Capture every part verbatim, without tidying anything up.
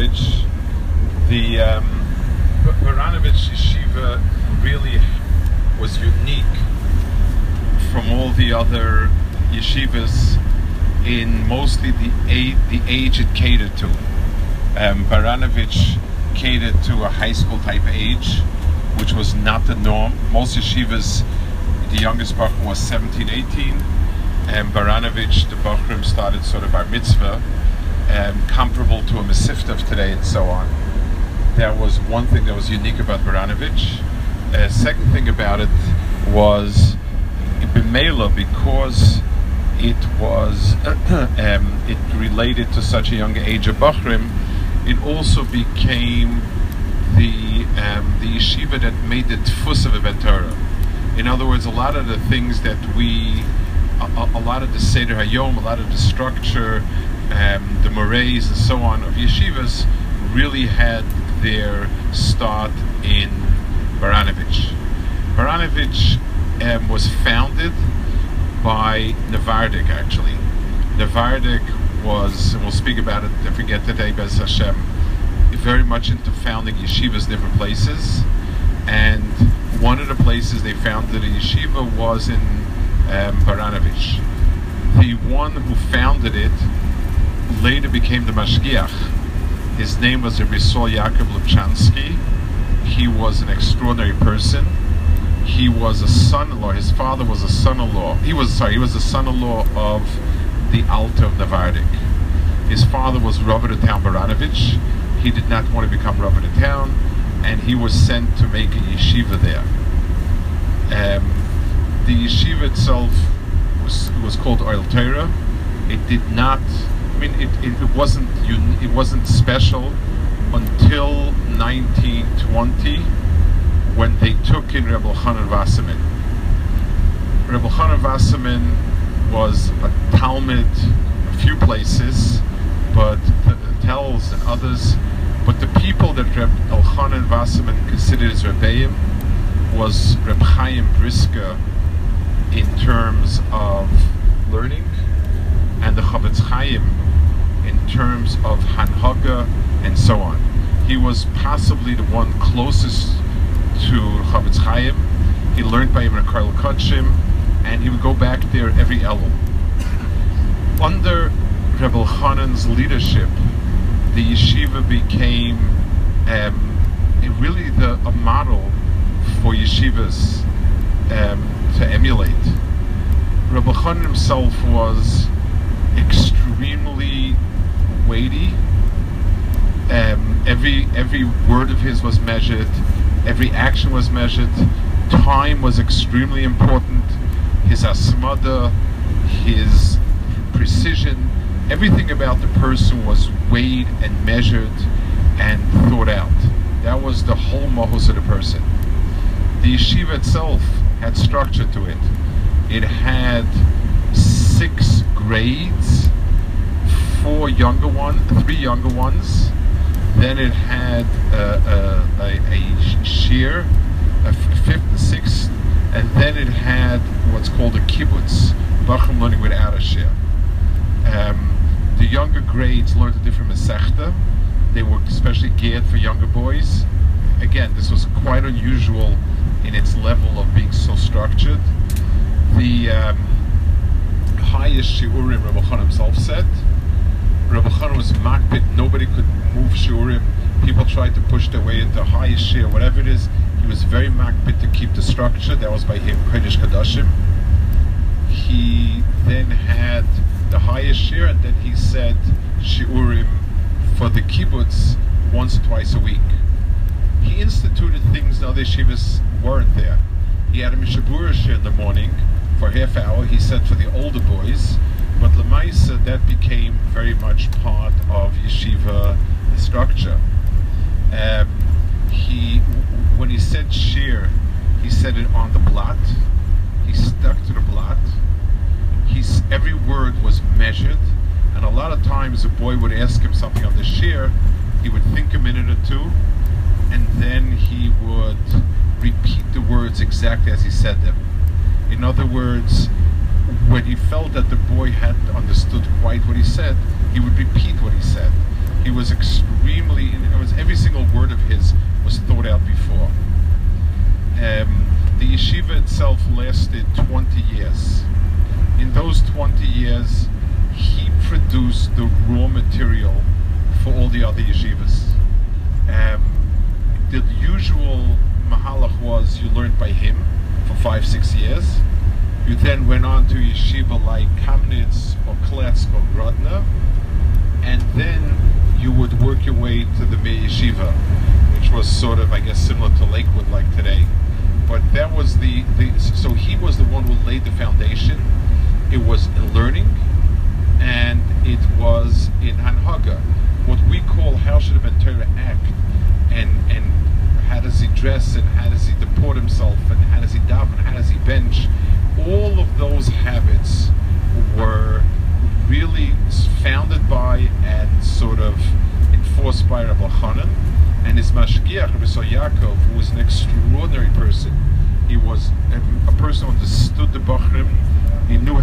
Baranovich. The um, Baranovich Yeshiva really was unique from all the other yeshivas in mostly the age, the age it catered to. Um, Baranovich catered to a high school type age, which was not the norm. Most yeshivas, the youngest Bachram was seventeen, eighteen, and Baranovich, the Bachram, started sort of bar mitzvah, um, comparable to a Mesivta today and so on. That was one thing that was unique about Baranovich. Uh, second thing about it was B'meila, because it was um, it related to such a young age of Bachrim, it also became the um, the yeshiva that made the tfus of a Torah. In other words, a lot of the things that we, a, a lot of the Seder Hayom, a lot of the structure, um, the mores and so on of yeshivas really had their start in Baranovich. Baranovich um, was founded by Navardik, actually. Navardik was, and we'll speak about it if we get today, Bez Hashem, very much into founding yeshivas different places. And one of the places they founded a yeshiva was in um, Baranovich. The one who founded it later became the mashgiach. His name was Rabbi Saul Yaakov Lubchansky. He was an extraordinary person. He was a son-in-law. His father was a son-in-law. He was sorry. He was a son-in-law of the Alter of Navardik. His father was Rav of the town Baranovich. He did not want to become Rav of the town, and he was sent to make a yeshiva there. Um, the yeshiva itself was was called Oil Torah. It did not. I mean, it, it, it wasn't un, it wasn't special until nineteen twenty. When they took in Rebbe Elchanan Wasserman. Rebbe Elchanan Wasserman was a Talmud a few places, but the, the Tells and others, but the people that Rebbe Elchanan Wasserman considered as Rebbeim was Reb Chaim Brisker in terms of learning, and the Chavetz Chaim in terms of Hanhaga and so on. He was possibly the one closest to Chavetz Chaim. He learned by him in Karl Kotchim, and he would go back there every Elul. Under Rebbe Elchanan's leadership, the yeshiva became um, a really the, a model for yeshivas um, to emulate. Rebbe Elchanan himself was extremely weighty. Um, every every word of his was measured. Every action was measured. Time was extremely important. His asmada, his precision, everything about the person was weighed and measured and thought out. That was the whole mahos of the person. The yeshiva itself had structure to it. It had six grades, four younger ones, three younger ones. Then it had uh, a, a, a shear, a fifth and sixth, and then it had what's called a kibbutz, Bachram learning without a shear. Um, the younger grades learned a different Masechta. They were especially geared for younger boys. Again, this was quite unusual in its level of being so structured. The um, highest shiurim, Rebbe Elchanan himself said. Rebbe Elchanan was makbid, nobody could move shiurim. People tried to push their way into highest shir, whatever it is. He was very makbid to keep the structure. That was by him, Kodesh Kadashim. He then had the highest shir, and then he said shiurim for the kibbutz once or twice a week. He instituted things the other yeshivas weren't there. He had a mishabura shir in the morning for half hour, he said, for the older boys. But Lamaisa, that became very much part of yeshiva structure. Um, he, when he said shir, he said it on the blot. He stuck to the blot. He's, every word was measured, and a lot of times a boy would ask him something on the shir, he would think a minute or two, and then he would repeat the words exactly as he said them. In other words, when he felt that the boy had understood quite what he said, he would repeat what he said. He was extremely, it was every single word of his was thought out before. Um, the yeshiva itself lasted twenty years. In those twenty years, he produced the raw material for all the other yeshivas. Um, the usual mahalach was you learned by him for five, six years. You then went on to yeshiva like Kamnitz or Kletsk or Grodno, and then you would work your way to the Mir Yeshiva, which was sort of, I guess, similar to Lakewood like today. But that was the, the so he was the one who laid the foundation. It was in learning, and it was in Hanhaga, what we call how should a Ben Torah act, and and how does he dress, and how does he deport himself, and how does he daven, and how does he bench. All of those habits were really founded by and sort of enforced by Rabbi Chanan and his mashgiach, Rabbi Yaakov, who was an extraordinary person. He was a, a person who understood the Bachrim. He knew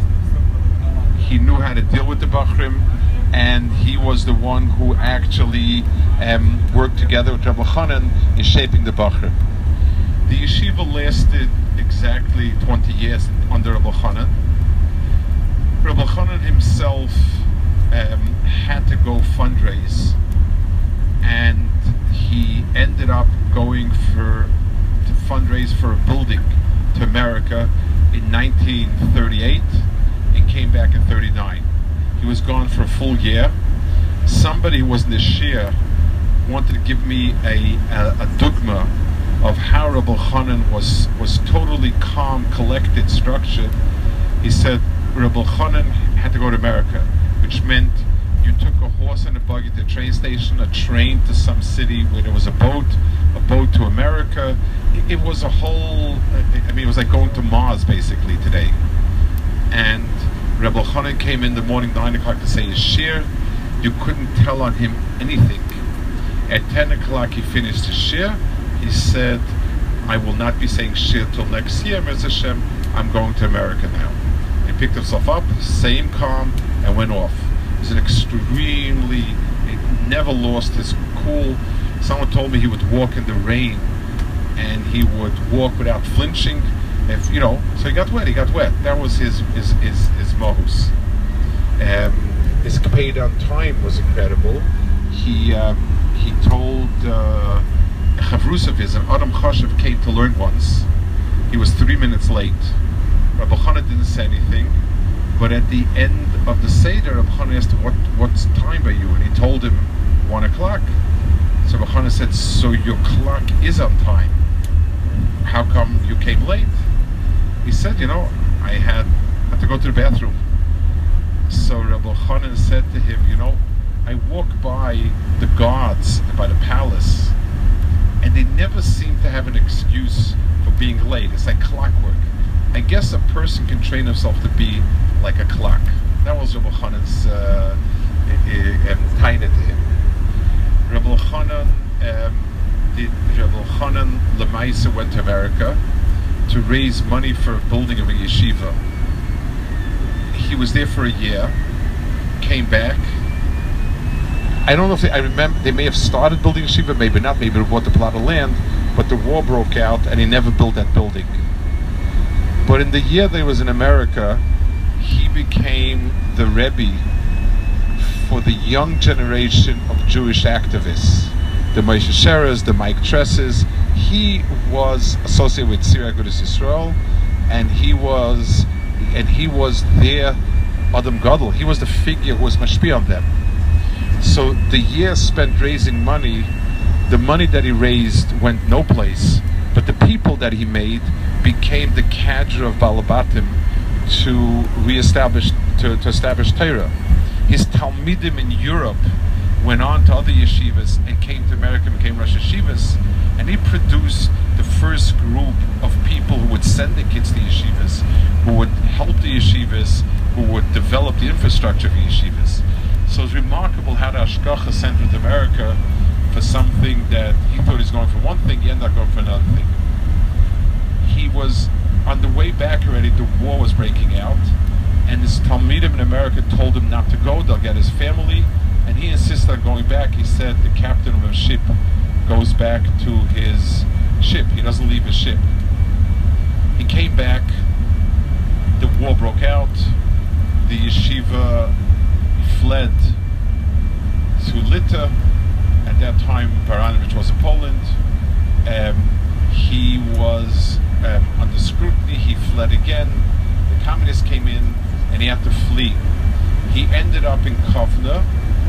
he, he knew how to deal with the Bachrim, and he was the one who actually um, worked together with Rabbi Chanan in shaping the Bachrim. The yeshiva lasted exactly twenty years under Rabbi Chanan. Rabbi Chanan himself um, had to go fundraise, and he ended up going for to fundraise for a building to America in nineteen thirty-eight and came back in thirty-nine. He was gone for a full year. Somebody who was in the shir wanted to give me a, a, a dogma of how Rabbi Chanan was, was totally calm, collected, structured. He said Rabbi Chanan had to go to America, which meant you took a horse and a buggy to the train station, a train to some city where there was a boat, a boat to America. It, it was a whole, I mean, it was like going to Mars basically today. And Rabbi Chanan came in the morning, nine o'clock, to say his shir. You couldn't tell on him anything. At ten o'clock he finished his shir. He said, I will not be saying shir till next year, Mister Hashem, I'm going to America now. He picked himself up, same calm, and went off. He was an extremely, he never lost his cool. Someone told me he would walk in the rain, and he would walk without flinching. If you know, so he got wet, he got wet. That was his his his, his mohus. Um, his paid on time was incredible. He um, he told uh, Chavrus of his, an Adam Chashav came to learn once. He was three minutes late. Rabbi Chanan didn't say anything, but at the end of the Seder, Rabbi Chanan asked him, what, what's time by you? And he told him, one o'clock. So Rabbi Chanan said, so your clock is on time. How come you came late? He said, you know, I had, had to go to the bathroom. So Rabbi Chanan said to him, you know, I walk by the guards, by the palace, and they never seem to have an excuse for being late. It's like clockwork. I guess a person can train himself to be like a clock. That was Rabbi Chanan's uh, taina to him. Rabbi Chanan, um, the, Rabbi Chanan Lemaisa went to America to raise money for building of a yeshiva. He was there for a year, came back. I don't know if they, I remember, they may have started building yeshiva, maybe not, maybe they bought the plot of land, but the war broke out and he never built that building. But in the year that he was in America, he became the Rebbe for the young generation of Jewish activists. The Moshe Sheres, the Mike Tresses. He was associated with Tzir Agudas Yisrael, and he was and he was their Adam Gadol. He was the figure who was mashpia on them. So the year spent raising money, the money that he raised went no place, but the people that he made became the cadre of Balabatim to reestablish, to, to establish Torah. His Talmidim in Europe went on to other yeshivas and came to America and became Rosh Yeshivas, and he produced the first group of people who would send the kids to yeshivas, who would help the yeshivas, who would develop the infrastructure of yeshivas. So it's remarkable how the Hashgacha sent him to America for something that he thought he was going for one thing, he ended up going for another thing. He was on the way back already, the war was breaking out, and his Talmidim in America told him not to go, they'll get his family, and he insisted on going back. He said the captain of a ship goes back to his ship. He doesn't leave his ship. He came back. The war broke out. The yeshiva fled to Lita. At that time, Baranovich was in Poland. Um, he was um, under scrutiny. He fled again. The communists came in, and he had to flee. He ended up in Kovna,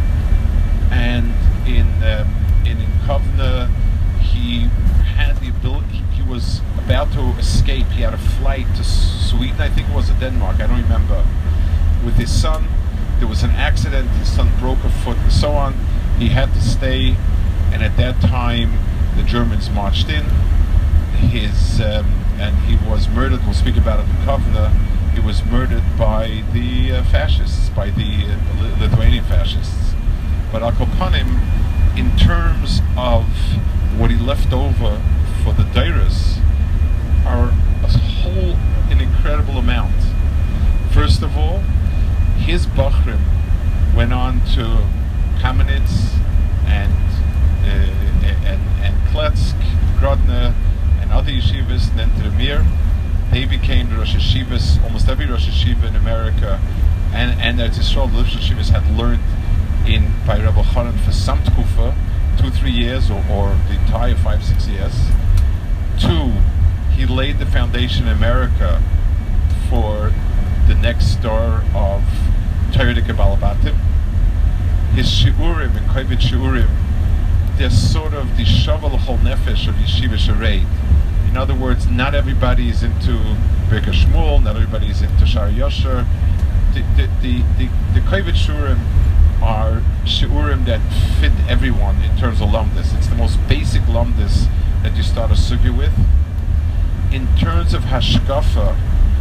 and in um, in, in Kovna, he had the ability. He was about to escape. He had a flight to Sweden, I think it was, or Denmark. I don't remember. With his son, there was an accident. His son broke a foot, and so on. He had to stay, and at that time, the Germans marched in. His um, and he was murdered. We'll speak about it in Kovna. He was murdered by the uh, fascists, by the uh, Lithuanian fascists. But Al Kopanim, in terms of what he left over for the Dairas, are a whole, an incredible amount. First of all, his Bachrim went on to Kamenitz and uh, and and Kletsk, Grodno, and other yeshivas, and then to the Mir. They became the Rosh Yeshivas. Almost every Rosh Yeshiva in America and and Eretz Yisrael, the Rosh Yeshivas had learned in by Rebbe Chanan for some tkufa, two, three years, or, or the entire five, six years. Two, he laid the foundation in America for the next star of Torah de Kabbalah Batim. His shiurim and kovet shiurim, they're sort of the shaval chol nefesh of Yeshiva Shareid. In other words, not everybody is into Birkas Shmuel, not everybody is into Shar Yosher. The the the the, the kovet shiurim are shiurim that fit everyone in terms of lumdis. It's the most basic lumdis that you start a sugya with. In terms of hashkafa,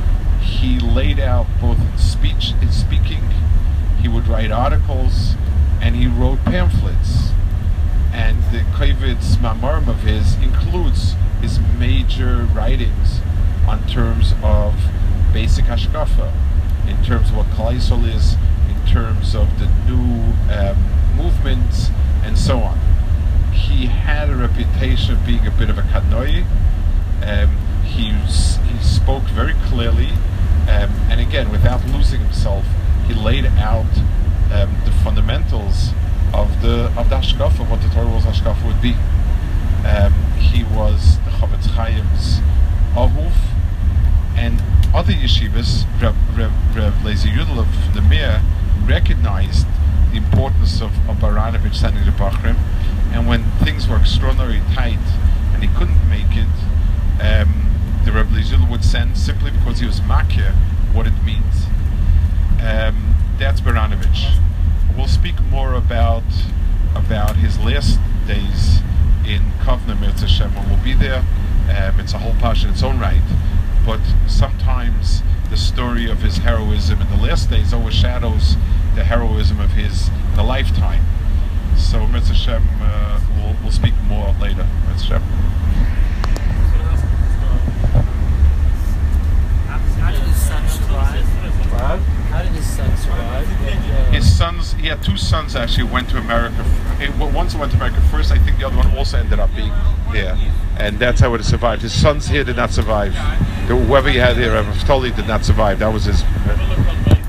he laid out both in speech, in speaking. He would write articles, and he wrote pamphlets. And the Kovetz Mamarim of his includes his major writings on terms of basic hashkafa, in terms of what Klal Yisrael is, in terms of the new um, movements, and so on. He had a reputation of being a bit of a kadnoi. Um, he, he spoke very clearly, um, and again, without losing himself, he laid out um, the fundamentals of the of the hashkafa, what the Torah was hashkafa would be. Um, he was the Chavetz Chaim's ahuv, and other yeshivas, Reb, Reb, Reb Lezer Yudel of the Mir, recognized the importance of, of Baranovich sending the Bachrim, and when things were extraordinarily tight and he couldn't make it, um, the Reb Lezer Yudel would send simply because he was makir what it means. Um, that's Baranovich. We'll speak more about about his last days in Kovna, Mirz Hashem, when we'll be there. Um, it's a whole parsha in its own right, but sometimes the story of his heroism in the last days overshadows the heroism of his the lifetime. So Mirz Hashem, uh, we'll, we'll speak more later. Mirz Hashem. How did his son survive? What? How did his son survive? His sons, he had two sons actually who went to America. Once went to America first, I think the other one also ended up being here. And that's how it survived. His sons here did not survive. Whoever he had here, Naftali, did not survive. That was his...